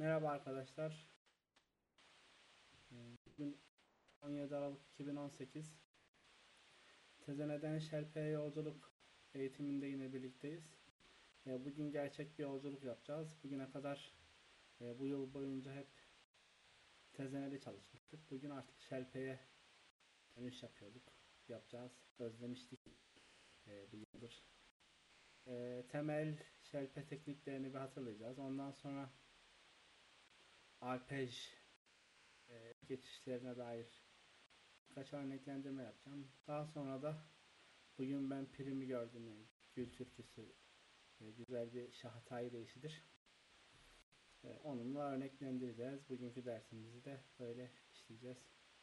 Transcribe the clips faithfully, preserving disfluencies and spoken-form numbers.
Merhaba arkadaşlar. Ee, Bugün on yedi Aralık iki bin on sekiz. Tezeneden Şerpe'ye yolculuk eğitiminde yine birlikteyiz. Ee, Bugün gerçek bir yolculuk yapacağız. Bugüne kadar e, bu yıl boyunca hep Tezenede çalışmıştık. Bugün artık Şerpe'ye dönüş yapıyorduk. Yapacağız. Özlemiştik e, bir yıldır. E, temel Şerpe tekniklerini bir hatırlayacağız. Ondan sonra arpej e, geçişlerine dair birkaç örneklendirme yapacağım. Daha sonra da bugün ben primi gördüm, yani Gül türküsü e, güzel bir Şahatay deyişidir. E, onunla örneklendireceğiz. Bugünkü dersimizi de böyle işleyeceğiz.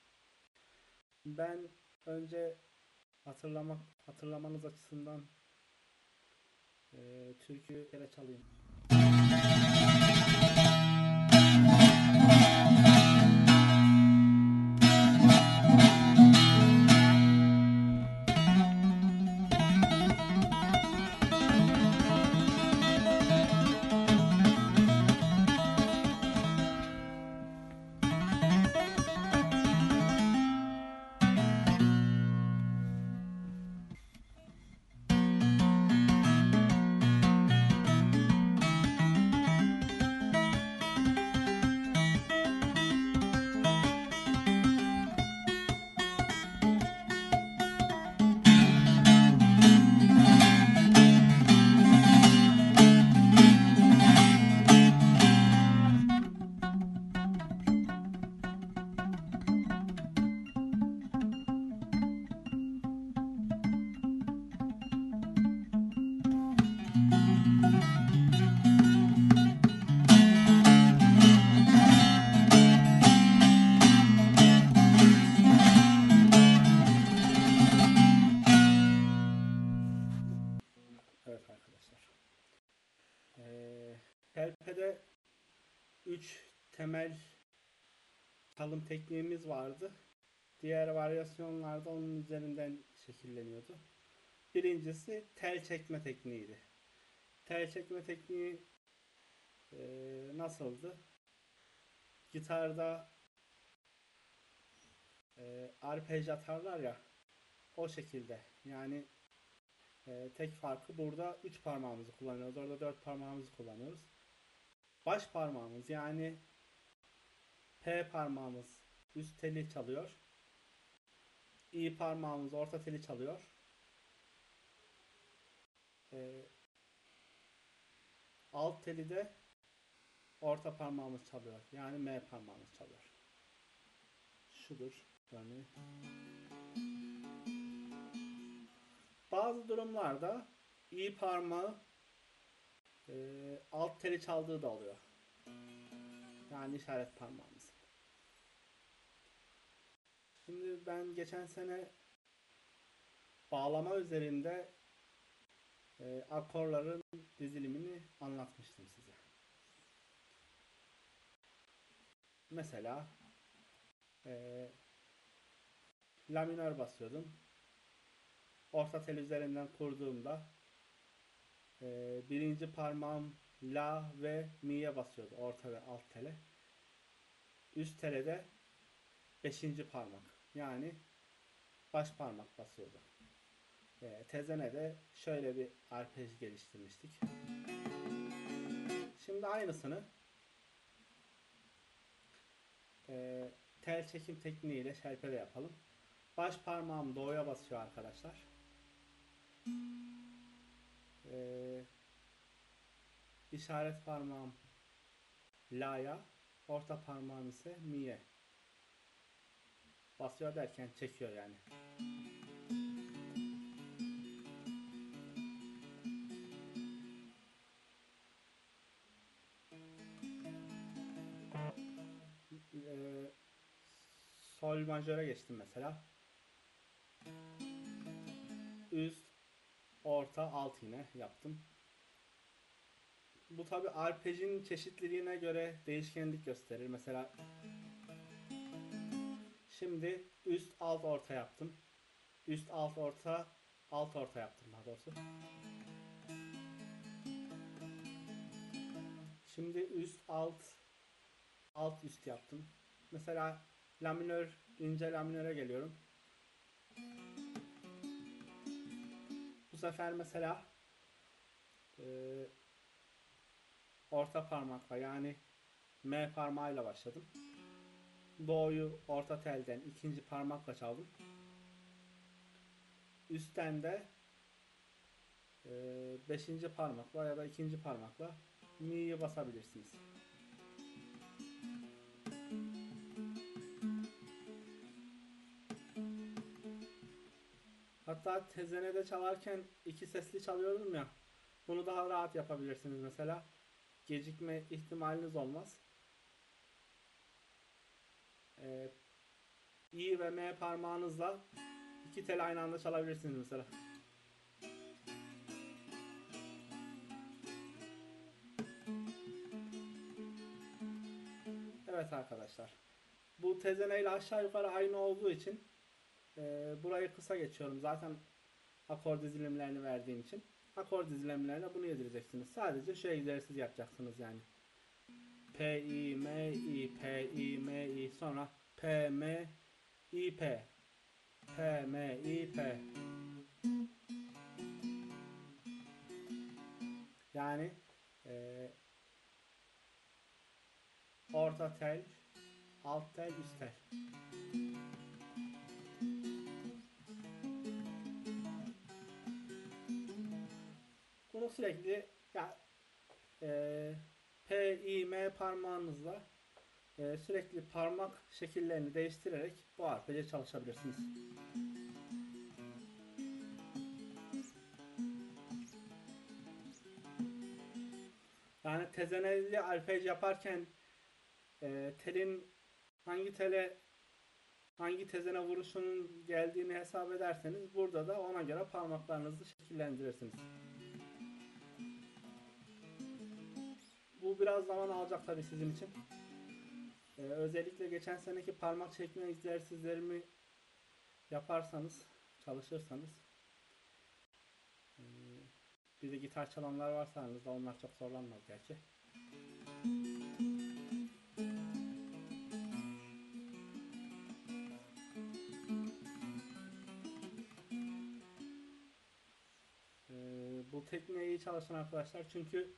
Ben önce hatırlamak hatırlamanız açısından e, türkü kere çalayım. Evet arkadaşlar. E, Pelpe'de üç temel çalım tekniğimiz vardı. Diğer varyasyonlarda onun üzerinden şekilleniyordu. Birincisi tel çekme tekniğiydi. Tel çekme tekniği e, nasıldı? Gitarda e, arpej atarlar ya, o şekilde. Yani e, tek farkı burada üç parmağımızı kullanıyoruz. Orada dört parmağımızı kullanıyoruz. Baş parmağımız, yani P parmağımız üst teli çalıyor. İ parmağımız orta teli çalıyor. E, alt teli de orta parmağımız çalıyor. Yani M parmağımız çalıyor. Şudur örneği. Bazı durumlarda İ parmağı e, alt teli çaldığı da oluyor. Yani işaret parmağımız. Şimdi ben geçen sene bağlama üzerinde e, akorların dizilimini anlatmıştım size. Mesela e, La minör basıyordum. Orta tel üzerinden kurduğumda e, birinci parmağım La ve Mi'ye basıyordu. Orta ve alt tele. Üst tele de beşinci parmak. Yani baş parmak basıyordu. E, tezene de şöyle bir arpej geliştirmiştik. Şimdi aynısını e, tel çekim tekniğiyle şerpede yapalım. Baş parmağım do'ya basıyor arkadaşlar. E, işaret parmağım la'ya, orta parmağım ise mi'ye basıyor derken çekiyor yani. E, sol majöre geçtim mesela. Üst, orta, alt yine yaptım. Bu tabi arpejin çeşitliliğine göre değişkenlik gösterir. Mesela şimdi üst, alt, orta yaptım. Üst, alt, orta, alt, orta yaptım daha doğrusu. Şimdi üst, alt, alt üst yaptım. Mesela la minör, ince la minöre geliyorum. Bu sefer mesela e, orta parmakla, yani M parmağıyla başladım. Do'yu orta telden ikinci parmakla çaldım. Üstten de e, beşinci parmakla ya da ikinci parmakla mi'yi basabilirsiniz. Hatta tezenede çalarken iki sesli çalıyorum ya, bunu daha rahat yapabilirsiniz mesela. Gecikme ihtimaliniz olmaz. Ee, İ ve M parmağınızla iki tel aynı anda çalabilirsiniz mesela. Evet arkadaşlar. Bu tezene ile aşağı yukarı aynı olduğu için e, burayı kısa geçiyorum. Zaten akor dizilimlerini verdiğim için. Akor dizilimlerine bunu yedireceksiniz. Sadece şu egzersiz yapacaksınız yani. P, I, M, I, P, I, M, I, sonra P, M, I, P. P, M, I, P. Yani e, orta tel, alt tel, üst tel. Bunu sürekli ya e, P, I, M parmağınızla e, sürekli parmak şekillerini değiştirerek bu arpece çalışabilirsiniz. Yani tezeneli arpej yaparken e, telin hangi tele hangi tezene vuruşunun geldiğini hesap ederseniz burada da ona göre parmaklarınızı şekillendirirsiniz. Bu biraz zaman alacak tabii sizin için. Ee, özellikle geçen seneki parmak çekme egzersizlerimi yaparsanız, çalışırsanız, ee, bir de gitar çalanlar varsa aranızda, onlar çok zorlanmaz gerçi. Ee, bu tekniği iyi çalışan arkadaşlar, çünkü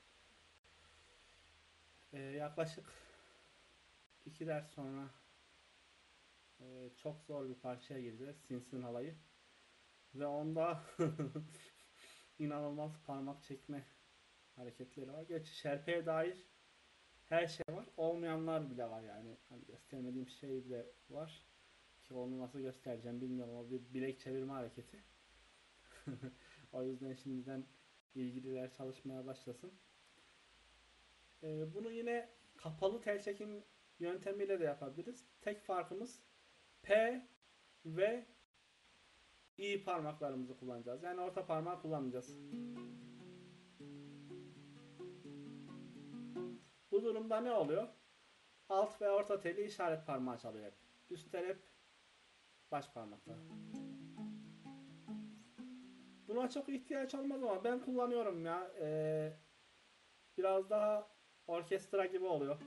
e, yaklaşık iki ders sonra e, çok zor bir parçaya gireceğiz. Sinsin halayı. Ve onda inanılmaz parmak çekme hareketleri var. Gerçi şerpeye dair her şey var. Olmayanlar bile var yani. Hani göstermediğim şey bile var. Ki onu nasıl göstereceğim bilmiyorum. O bir bilek çevirme hareketi. O yüzden şimdiden ilgililer çalışmaya başlasın. Ee, bunu yine kapalı tel çekim yöntemiyle de yapabiliriz. Tek farkımız P ve İ parmaklarımızı kullanacağız. Yani orta parmağı kullanmayacağız. Bu durumda ne oluyor? Alt ve orta teli işaret parmağı çalıyor hep. Üst tel hep baş parmakta. Buna çok ihtiyaç olmaz ama ben kullanıyorum ya. Ee, biraz daha orkestra gibi oluyor.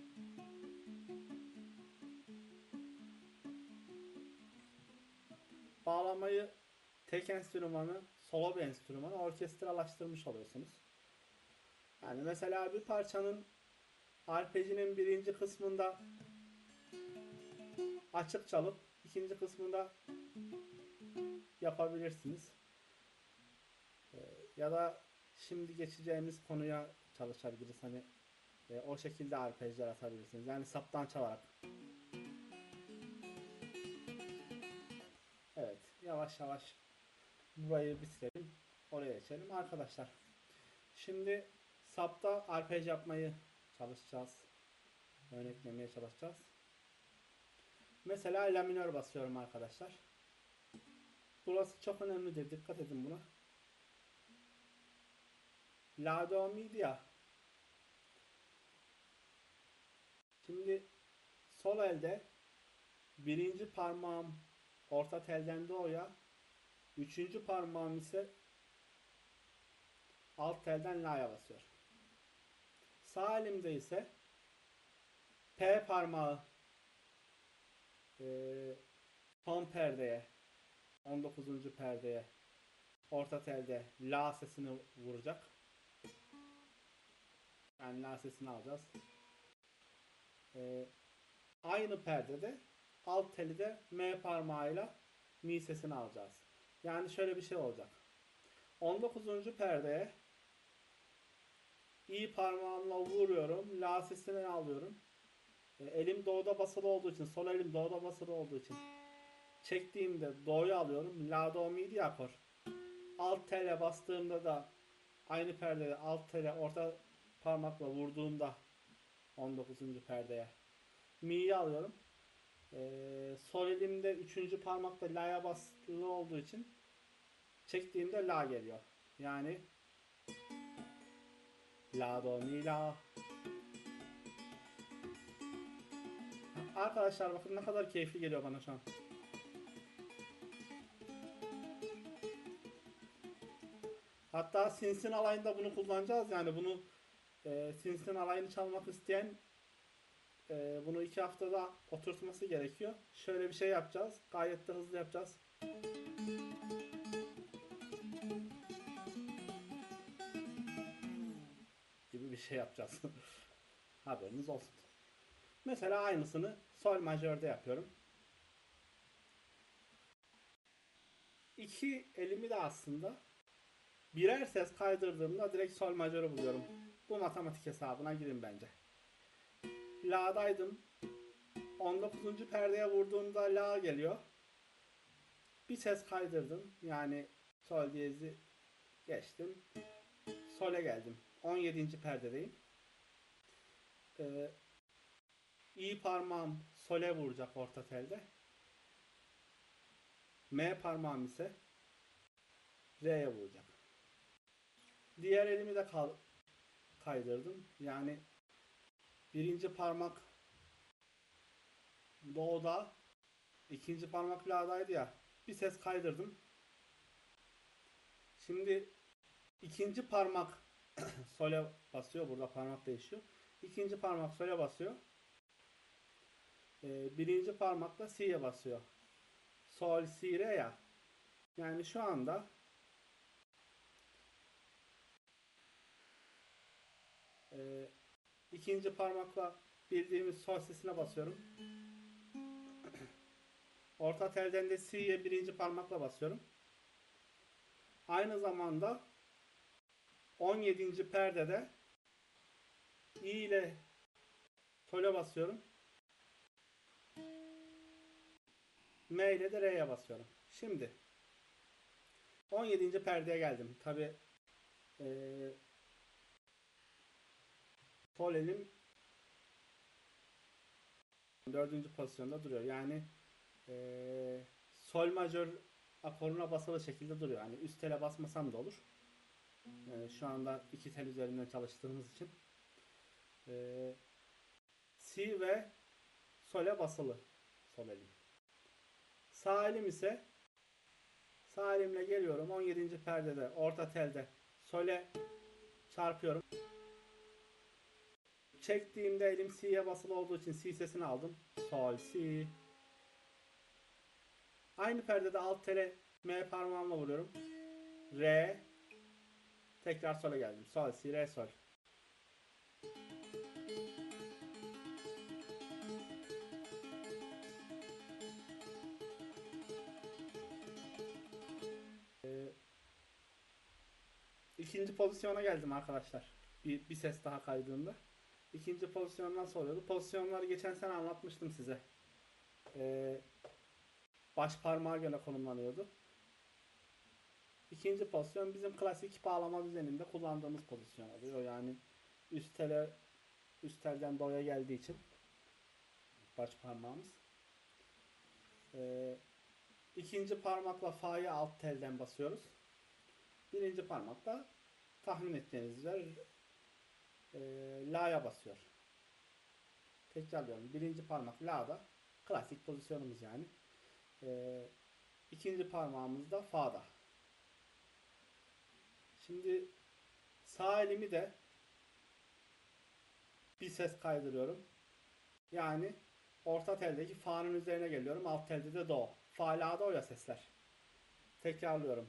Bağlamayı tek enstrümanı, solo bir enstrümanı orkestralaştırmış oluyorsunuz. Yani mesela bir parçanın arpejinin birinci kısmında açık çalıp ikinci kısmında yapabilirsiniz. Ee, ya da şimdi geçeceğimiz konuya çalışabiliriz. Hani e, o şekilde arpejler atabilirsiniz. Yani saptan çalarak. Evet, yavaş yavaş burayı bitirelim. Oraya geçelim. Arkadaşlar, şimdi sapta arpej yapmayı çalışacağız. Örneklemeye çalışacağız. Mesela la minör basıyorum arkadaşlar. Burası çok önemlidir. Dikkat edin buna. La do mi ya. Şimdi sol elde birinci parmağım orta telden do'ya, üçüncü parmağım ise alt telden la'ya basıyor. Sağ elimde ise P parmağı e, son perdeye, on dokuzuncu perdeye, orta telde la sesini vuracak. Yani la sesini alacağız. E, aynı perdede alt teli de M parmağıyla mi sesini alacağız. Yani şöyle bir şey olacak. on dokuzuncu perdeye i parmağımla vuruyorum. La sesini alıyorum. E, elim doğuda basılı olduğu için, sol elim doğuda basılı olduğu için çektiğimde do'yu alıyorum. La, do, mi diye akor. Alt tele bastığımda da aynı perdede alt tele orta parmakla vurduğumda on dokuzuncu perdeye mi'yi alıyorum. Ee, sol elimde üçüncü parmakta la'ya basılı olduğu için çektiğimde la geliyor. Yani la, do, mi, la. Arkadaşlar bakın ne kadar keyifli geliyor bana şu an. Hatta Sinsin alayında bunu kullanacağız. Yani bunu e, Sinsin alayını çalmak isteyen e, bunu iki haftada oturtması gerekiyor. Şöyle bir şey yapacağız. Gayet de hızlı yapacağız. Gibi bir şey yapacağız. Haberiniz olsun. Mesela aynısını sol majörde yapıyorum. İki elimi de aslında birer ses kaydırdığımda direkt sol majörü buluyorum. Bu matematik hesabına girin bence. La'daydım. on dokuzuncu perdeye vurduğumda la geliyor. Bir ses kaydırdım. Yani sol diyezi geçtim. Sol'e geldim. on yedinci perdedeyim. Ee, i parmağım sol'e vuracak orta telde. M parmağım ise re'ye vuracak. Diğer elimi de kaydırdım. Yani birinci parmak do'da, ikinci parmak la'daydı ya. Bir ses kaydırdım. Şimdi ikinci parmak sol'e basıyor. Burada parmak değişiyor. İkinci parmak sol'e basıyor. Ee, birinci parmakla si'ye basıyor. Sol, si, re ya. Yani şu anda e, ikinci parmakla bildiğimiz sol sesine basıyorum. Orta telden de si'ye birinci parmakla basıyorum. Aynı zamanda on yedinci perdede i ile sol'e basıyorum. M ile de re'ye basıyorum. Şimdi on yedinci perdeye geldim. Tabi ee, sol elim dördüncü pozisyonda duruyor. Yani ee, sol majör akoruna basılı şekilde duruyor. Yani üst tele basmasam da olur. Ee, şu anda iki tel üzerinden çalıştığımız için ee, si ve sol'e basılı sol elim. Sağ elim ise sağ elimle geliyorum. on yedinci perdede orta telde sol'e çarpıyorum. Çektiğimde elim si'ye basılı olduğu için si sesini aldım. Sol, si. Aynı perdede alt tele M parmağımla vuruyorum. Re. Tekrar sol'e geldim. Sol, si, re, sol. Ee, ikinci pozisyona geldim arkadaşlar. Bir, bir ses daha kaydığında. İkinci pozisyon nasıl oluyordu? Pozisyonları geçen sene anlatmıştım size. Ee, baş parmağa göre konumlanıyordu. İkinci pozisyon bizim klasik bağlama düzeninde kullandığımız pozisyon oluyor. Yani üst tele üst telden do'ya geldiği için baş parmağımız. Ee, ikinci parmakla fa'yı alt telden basıyoruz. Birinci parmakla tahmin ettiğiniz üzere e, la'ya basıyor. Tekrarlıyorum. Birinci parmak la'da. Klasik pozisyonumuz yani. Ee, ikinci parmağımız da fa'da. Şimdi sağ elimi de bir ses kaydırıyorum. Yani orta teldeki fa'nın üzerine geliyorum. Alt telde de do. Fa, la, do ya sesler. Tekrarlıyorum.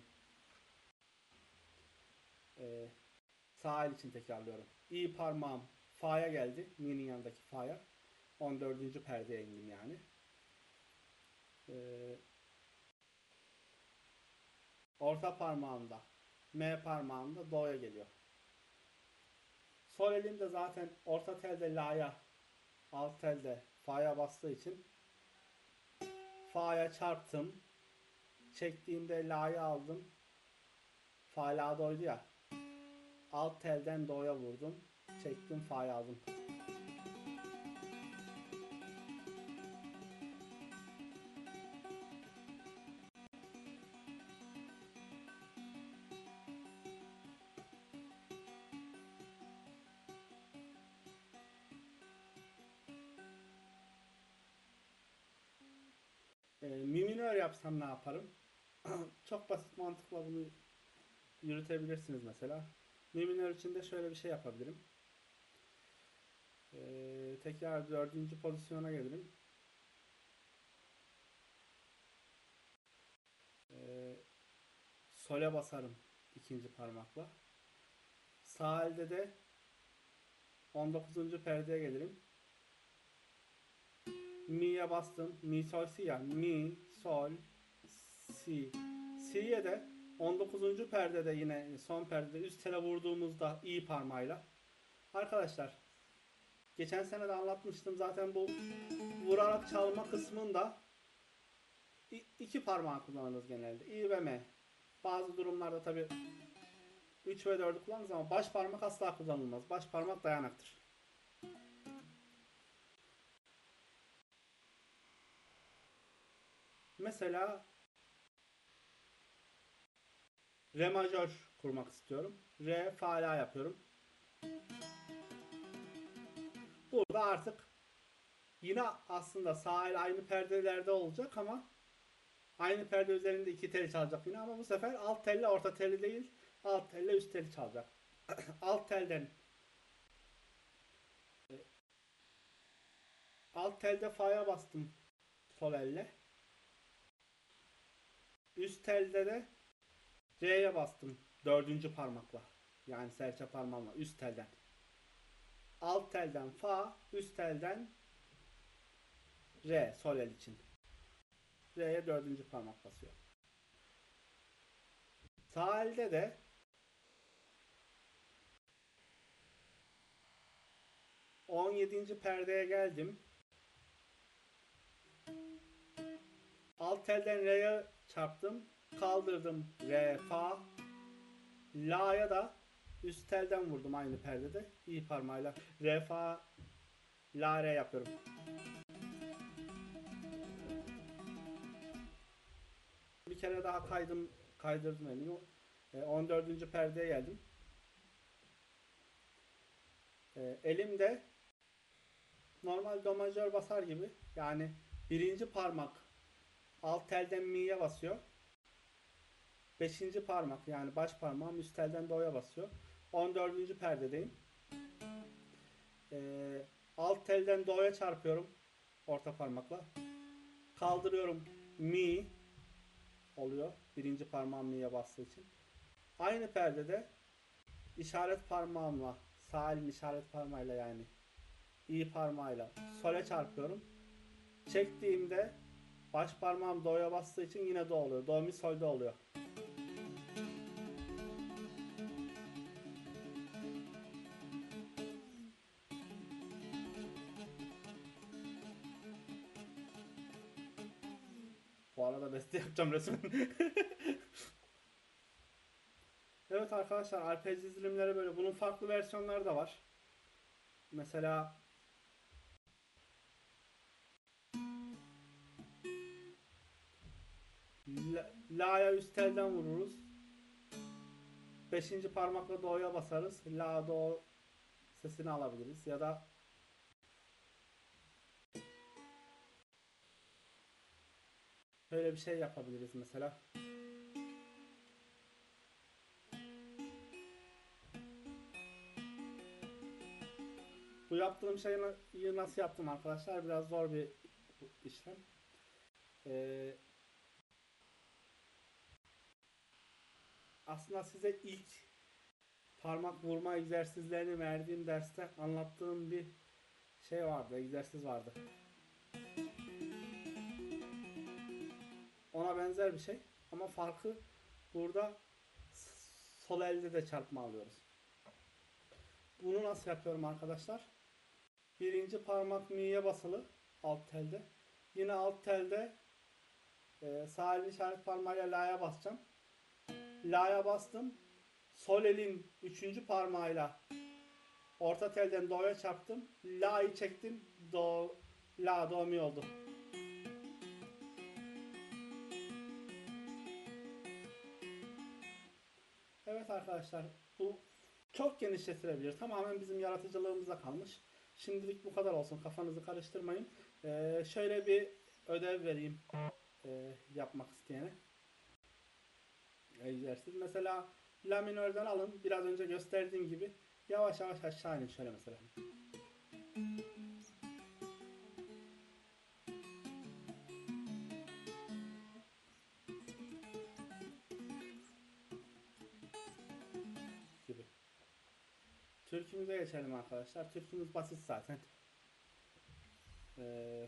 Ee, sağ el için tekrarlıyorum. İ parmağım fa'ya geldi. Mi'nin yanındaki fa'ya. on dördüncü perdeye indim yani. Ee, orta parmağımda M parmağımda do'ya geliyor. Sol elim de zaten orta telde la'ya, alt telde fa'ya bastığı için fa'ya çarptım. Çektiğimde la'yı aldım. Fa, la, do'ydu ya. Alt telden do'ya vurdum. Çektim, fa'yı aldım. E, mi minör yapsam ne yaparım? Çok basit mantıkla bunu yürütebilirsiniz mesela. Mi minör için de şöyle bir şey yapabilirim. E, tekrar dördüncü pozisyona gelirim. E, Sol'e basarım ikinci parmakla. Sağ elde de on dokuzuncu perdeye gelirim. Mi'ye bastım. Mi, sol, si ya. Mi, sol, si. Si'ye de on dokuzuncu perdede yine son perdede üst tele vurduğumuzda i parmağıyla. Arkadaşlar geçen sene de anlatmıştım zaten bu vurarak çalma kısmında iki parmağı kullanırız genelde. i ve m. Bazı durumlarda tabi üç ve dördü kullanırız ama baş parmak asla kullanılmaz. Baş parmak dayanaktır. Mesela re majör kurmak istiyorum. Re, fa, la yapıyorum. Burada artık yine aslında sağ el aynı perdelerde olacak ama aynı perde üzerinde iki teli çalacak yine ama bu sefer alt telle orta teli değil, alt telle üst teli çalacak. Alt telden alt telde fa'ya bastım sol elle. Üst telde de re'ye bastım dördüncü parmakla. Yani serçe parmağımla üst telden. Alt telden fa, üst telden re sol el için. Re'ye dördüncü parmak basıyor. Sağ elde de on yedinci perdeye geldim. Alt telden re'ye çarptım. Kaldırdım re, fa. La'ya da üst telden vurdum aynı perdede. İ parmağıyla re, fa, la, re yapıyorum. Bir kere daha kaydım, kaydırdım elimi. on dördüncü perdeye geldim. Elimde normal do majör basar gibi. Yani birinci parmak alt telden mi'ye basıyor. Beşinci parmak yani baş parmağım üst telden do'ya basıyor. on dördüncü perdedeyim. Ee, alt telden do'ya çarpıyorum orta parmakla. Kaldırıyorum mi oluyor. Birinci parmağım mi'ye bastığı için. Aynı perdede işaret parmağımla sağ elin işaret parmağıyla yani i parmağıyla sol'e çarpıyorum. Çektiğimde baş parmağım do'ya bastığı için yine do oluyor. Do, mi, sol, do oluyor. Bu arada beste yapacağım resmen. Evet arkadaşlar arpej dizilimleri böyle. Bunun farklı versiyonları da var. Mesela La, la'ya üst telden vururuz. Beşinci parmakla do'ya basarız. La, do sesini alabiliriz. Ya da böyle bir şey yapabiliriz mesela. Bu yaptığımız yaptığım şeyi nasıl yaptım arkadaşlar? Biraz zor bir işlem. Ee, aslında size ilk parmak vurma egzersizlerini verdiğim derste anlattığım bir şey vardı, egzersiz vardı. Ona benzer bir şey ama farkı burada sol elde de çarpma alıyoruz. Bunu nasıl yapıyorum arkadaşlar? Birinci parmak mi'ye basılı alt telde. Yine alt telde e, sağ elin işaret parmağıyla la'ya basacağım. La'ya bastım. Sol elin üçüncü parmağıyla orta telden do'ya çarptım. La'yı çektim. Do, la, do, mi oldu. Evet arkadaşlar, bu çok genişletilebilir. Tamamen bizim yaratıcılığımıza kalmış. Şimdilik bu kadar olsun. Kafanızı karıştırmayın. Ee, şöyle bir ödev vereyim e, yapmak isteyene. Egzersiz. Mesela la minörden alın. Biraz önce gösterdiğim gibi yavaş yavaş aşağı inin. Şöyle mesela. Gibi. Türkümüze geçelim arkadaşlar. Türkümüz basit zaten. Ee,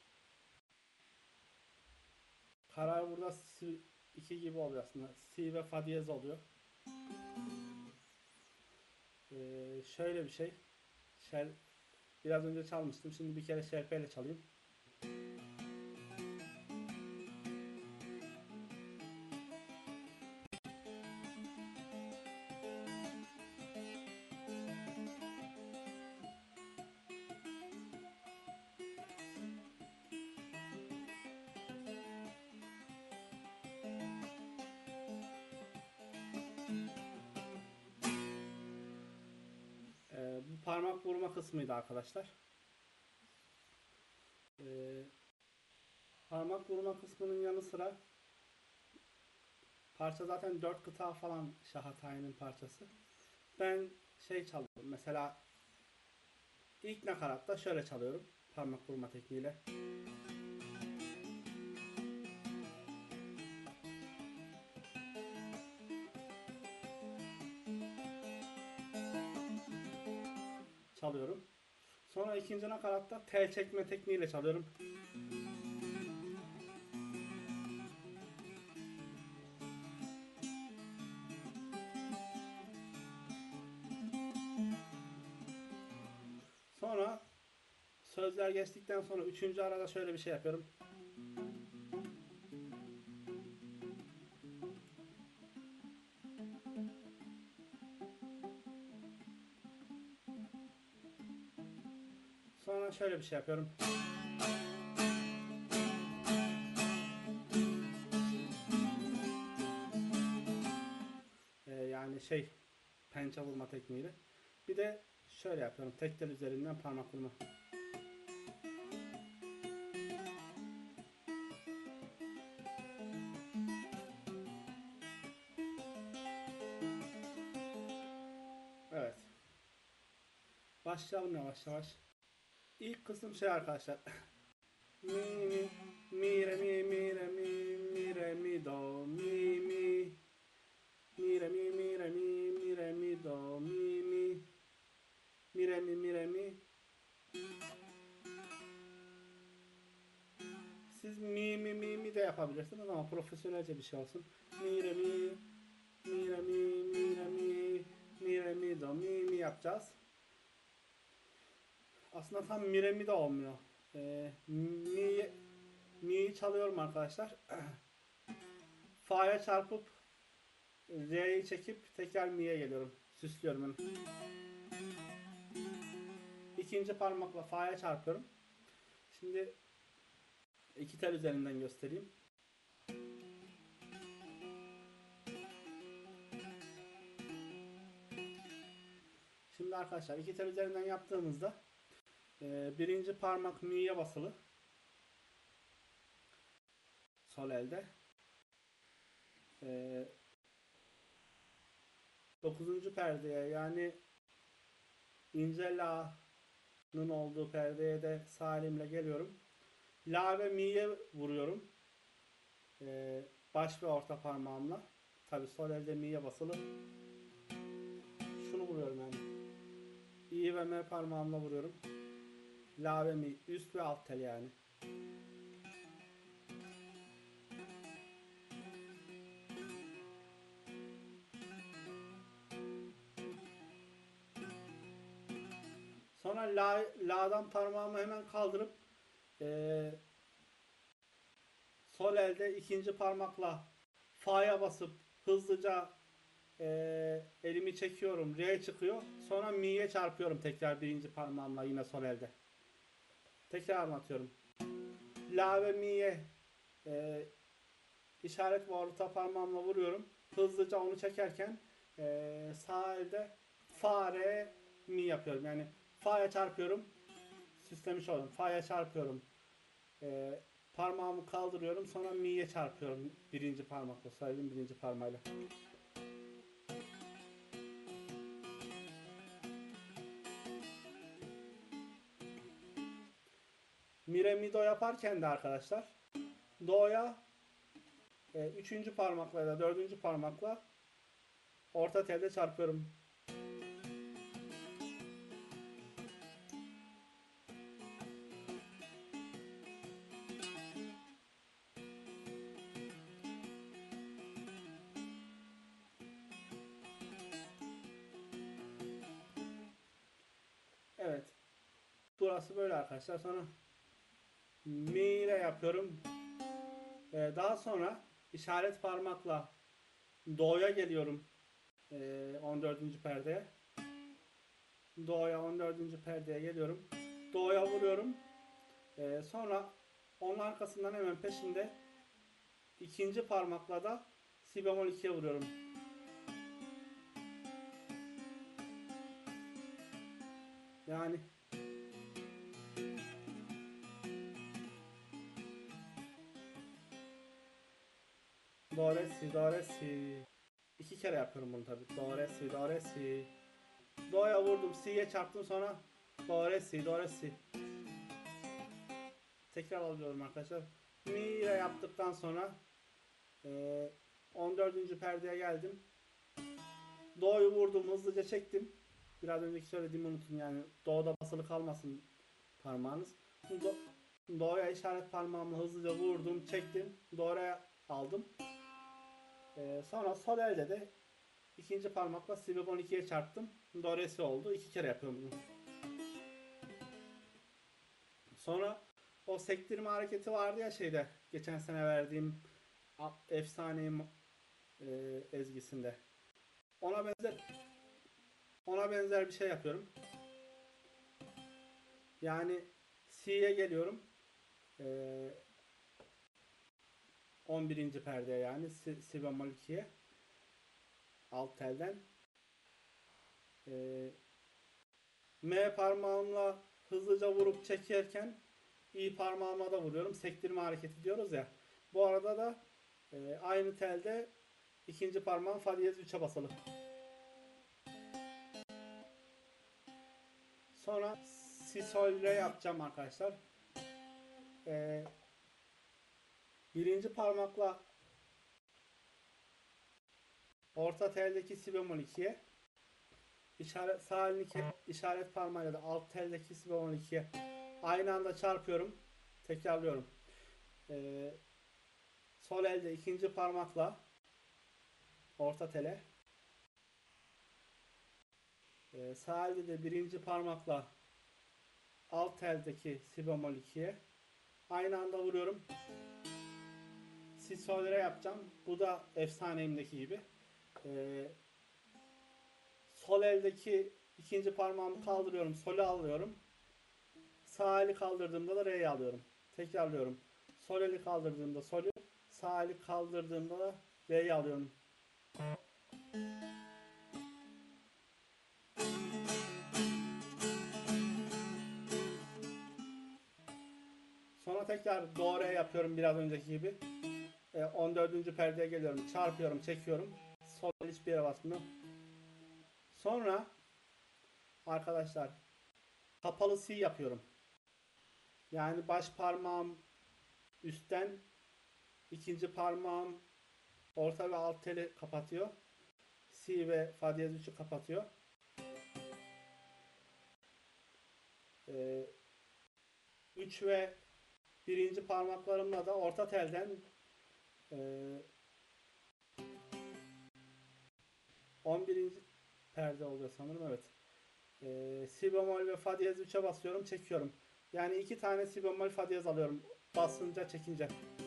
karar burada si, iki gibi oluyor aslında. Si ve fa diyez oluyor. Ee, şöyle bir şey. Şer, biraz önce çalmıştım. Şimdi bir kere şerpeyle çalayım. Ee, bu parmak vurma kısmıydı arkadaşlar. Ee, parmak vurma kısmının yanı sıra parça zaten dört kıta falan Şahatay'ın parçası. Ben şey çalıyorum. Mesela ilk nakaratta şöyle çalıyorum. Parmak vurma tekniğiyle. Çalıyorum. Sonra ikinci nakaratta tel çekme tekniğiyle çalıyorum. Sonra sözler geçtikten sonra üçüncü arada şöyle bir şey yapıyorum. Sonra şöyle bir şey yapıyorum. Ee, yani şey pençe vurma tekniğiyle. Bir de şöyle yapıyorum. Tek tel üzerinden parmak vurma. Evet. Başlayalım yavaş yavaş. İlk kısım şey arkadaşlar. Mi mi mi re mi mi re mi mi re mi do mi mi mi re mi mi re mi mi re mi do mi mi mi re mi mi re mi. Siz mi mi mi mi de yapabilirsiniz ama profesyonelce bir şey olsun. Mi re mi mi re mi mi re mi mi re mi do mi mi yapacağız. Aslında tam mi re mi de olmuyor. Ee, mi mi'yi çalıyorum arkadaşlar. Fa'ya çarpıp Re'yi çekip tekrar mi'ye geliyorum. Süslüyorum onu. İkinci parmakla fa'ya çarpıyorum. Şimdi iki tel üzerinden göstereyim. Şimdi arkadaşlar iki tel üzerinden yaptığımızda e, birinci parmak mi'ye basılı. Sol elde. E, dokuzuncu perdeye yani ince la olduğu perdeye de sağ elimle geliyorum. La ve mi'ye vuruyorum. Ee, baş ve orta parmağımla. Tabi sol elde mi'ye basılı. Şunu vuruyorum yani. İ ve M parmağımla vuruyorum. La ve mi. Üst ve alt tel yani. Sonra la, la'dan parmağımı hemen kaldırıp ee, sol elde ikinci parmakla fa'ya basıp hızlıca ee, elimi çekiyorum. Re çıkıyor. Sonra mi'ye çarpıyorum tekrar birinci parmağımla yine sol elde. Tekrar anlatıyorum. La ve mi'ye e, işaret ve orta parmağımla vuruyorum. Hızlıca onu çekerken e, sağ elde fa, re, mi yapıyorum. Yani fa'ya çarpıyorum. Süslemiş oldum. Fa'ya çarpıyorum. E, parmağımı kaldırıyorum. Sonra mi'ye çarpıyorum. Birinci parmakla. Saydım birinci parmağıyla. Mi, re, mi, do yaparken de arkadaşlar do'ya e, üçüncü parmakla ya da dördüncü parmakla orta telde çarpıyorum. Evet. Burası böyle arkadaşlar. Sonra mi ile yapıyorum. Ee, daha sonra işaret parmakla do'ya geliyorum. Ee, on dördüncü perdeye. Do'ya on dördüncü perdeye geliyorum. Do'ya vuruyorum. Ee, sonra onun arkasından hemen peşinde ikinci parmakla da si bemol ikiye vuruyorum. Yani do, re, si, do, re, si. İki kere yapıyorum bunu tabi. Do, re, si, do, re, si. Do'ya vurdum. Si'ye çarptım sonra do, re, si, do, re, si. Tekrar alıyorum arkadaşlar. Mi ile yaptıktan sonra e, on dördüncü perdeye geldim. Do'yu vurdum. Hızlıca çektim. Biraz önceki söylediğimi unutun yani. Do'da basılı kalmasın parmağınız. Do, Do'ya işaret parmağımla hızlıca vurdum. Çektim. Do'ya aldım. E, sonra sol elde de ikinci parmakla si bemol ikiye çarptım. Do, re, si oldu. İki kere yapıyorum bunu. Sonra o sektirme hareketi vardı ya şeyde. Geçen sene verdiğim efsane e, ezgisinde. Ona benzer ona benzer bir şey yapıyorum. Yani si'ye geliyorum. E, on birinci perdeye yani si, si bemol ikiye alt telden. E, M parmağımla hızlıca vurup çekerken i parmağıma da vuruyorum. Sektirme hareketi diyoruz ya. Bu arada da e, aynı telde ikinci parmağım fa diyez üçe basılı. Sonra si sol re yapacağım arkadaşlar. Ee, birinci parmakla orta teldeki si bemol ikiye, işaret sağ elindeki işaret parmağıyla da alt teldeki si bemol ikiye aynı anda çarpıyorum. Tekrarlıyorum. Ee, sol elde ikinci parmakla orta tele, ee, sağ elde de birinci parmakla alt teldeki si bemol ikiye aynı anda vuruyorum. Si sol re yapacağım. Bu da efsanemdeki gibi. Ee, sol eldeki ikinci parmağımı kaldırıyorum. Sol'ü alıyorum. Sağ eli kaldırdığımda da re'yi alıyorum. Tekrarlıyorum. Sol eli kaldırdığımda sol'ü, sağ eli kaldırdığımda da re'yi alıyorum. Sonra tekrar do re yapıyorum biraz önceki gibi. Ee, on dördüncü perdeye geliyorum. Çarpıyorum, çekiyorum. Sol el hiçbir yere basmıyor. Sonra arkadaşlar kapalı C yapıyorum. Yani baş parmağım üstten, ikinci parmağım orta ve alt teli kapatıyor. C ve fa diyez üçü kapatıyor. Ee, üç ve birinci parmaklarımla da orta telden e, on birinci perde oluyor sanırım, evet. Ee, si bemol ve fa diyez üçe basıyorum, çekiyorum. Yani iki tane si bemol fa diyez alıyorum basınca, çekince.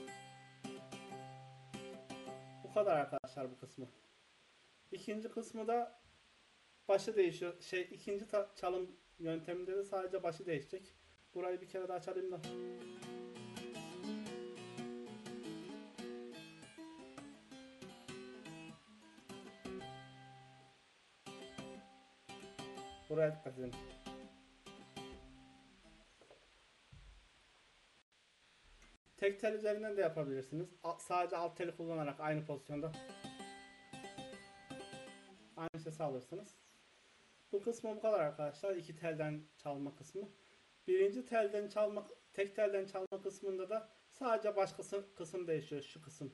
Bu kadar arkadaşlar bu kısmı. İkinci kısmı da başı değişiyor. Şey, ikinci çalım yönteminde de sadece başı değişecek. Burayı bir kere daha çalayım da. Buraya dikkat edin. Tek tel üzerinden de yapabilirsiniz. Sadece alt teli kullanarak aynı pozisyonda aynı sesi alırsınız. Bu kısmı bu kadar arkadaşlar. İki telden çalma kısmı. Birinci telden çalma, tek telden çalma kısmında da sadece baş kısım, kısım değişiyor. Şu kısım.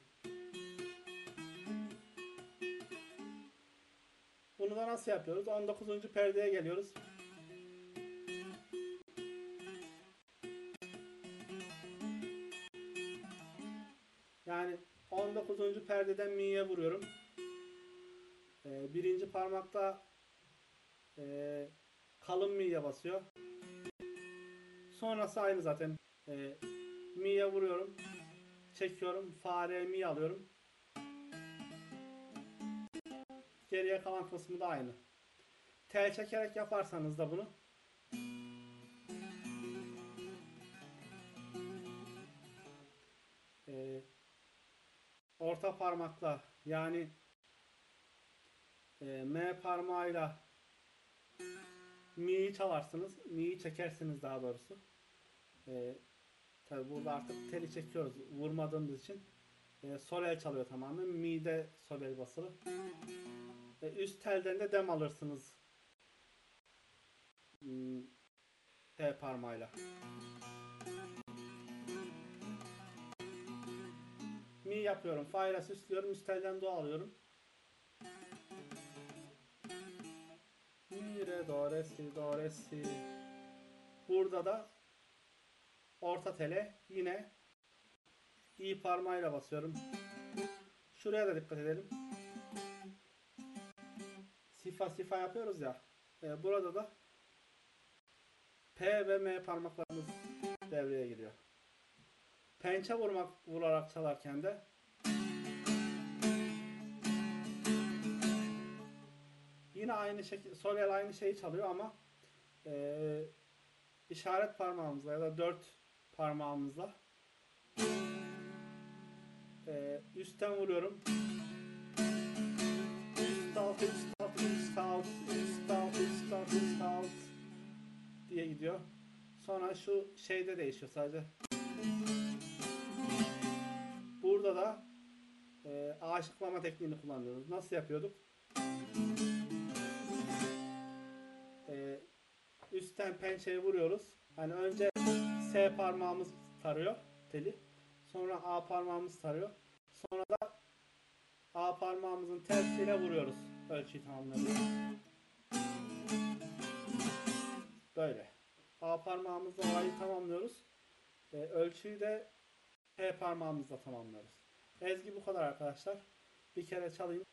Bunu da nasıl yapıyoruz? on dokuzuncu perdeye geliyoruz. Yani on dokuzuncu perdeden mi'ye vuruyorum. Ee, birinci parmakta e, kalın mi'ye basıyor. Sonrası aynı zaten. E, mi'ye vuruyorum. Çekiyorum. Fa, re, mi alıyorum. Geriye kalan kısmı da aynı. Tel çekerek yaparsanız da bunu e, orta parmakla, yani e, M parmağıyla mi'yi çalarsınız. Mi'yi çekersiniz daha doğrusu. E, tabi burada artık teli çekiyoruz. Vurmadığımız için e, sol el çalıyor tamamen. Mi'de sol el basılı. E, üst telden de dem alırsınız. T parmağıyla. Mi yapıyorum. Fa ile süslüyorum. Üst telden do alıyorum. Mi, re, do, re, si, do, re, si. Burada da orta tele yine i parmağıyla basıyorum. Şuraya da dikkat edelim. Sifa sifa yapıyoruz ya. E, burada da P ve M parmaklarımız devreye giriyor. Pençe vurmak vurarak çalarken de yine aynı şekilde sol el aynı şeyi çalıyor ama e, işaret parmağımızla ya da dört parmağımızla e, üstten vuruyorum. Üst alt, üst alt, üst alt, üst alt, üst alt, üst alt diye gidiyor. Sonra şu şeyde değişiyor sadece. Burada da e, aşıklama tekniğini kullanıyoruz. Nasıl yapıyorduk? E, üstten pençeyi vuruyoruz. Hani önce S parmağımız tarıyor teli. Sonra A parmağımız tarıyor. Sonra da A parmağımızın tersiyle vuruyoruz. Ölçüyü tamamlıyoruz. Böyle. A parmağımızla orayı tamamlıyoruz. E, ölçüyü de P parmağımızla tamamlıyoruz. Ezgi bu kadar arkadaşlar. Bir kere çalayım.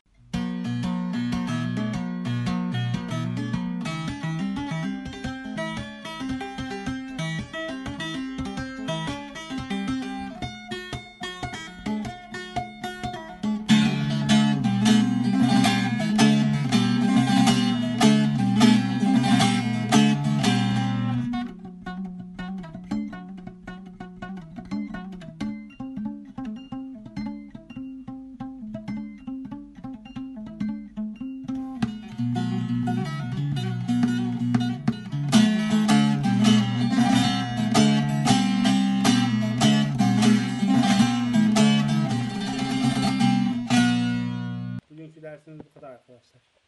Dersimiz bu kadar arkadaşlar.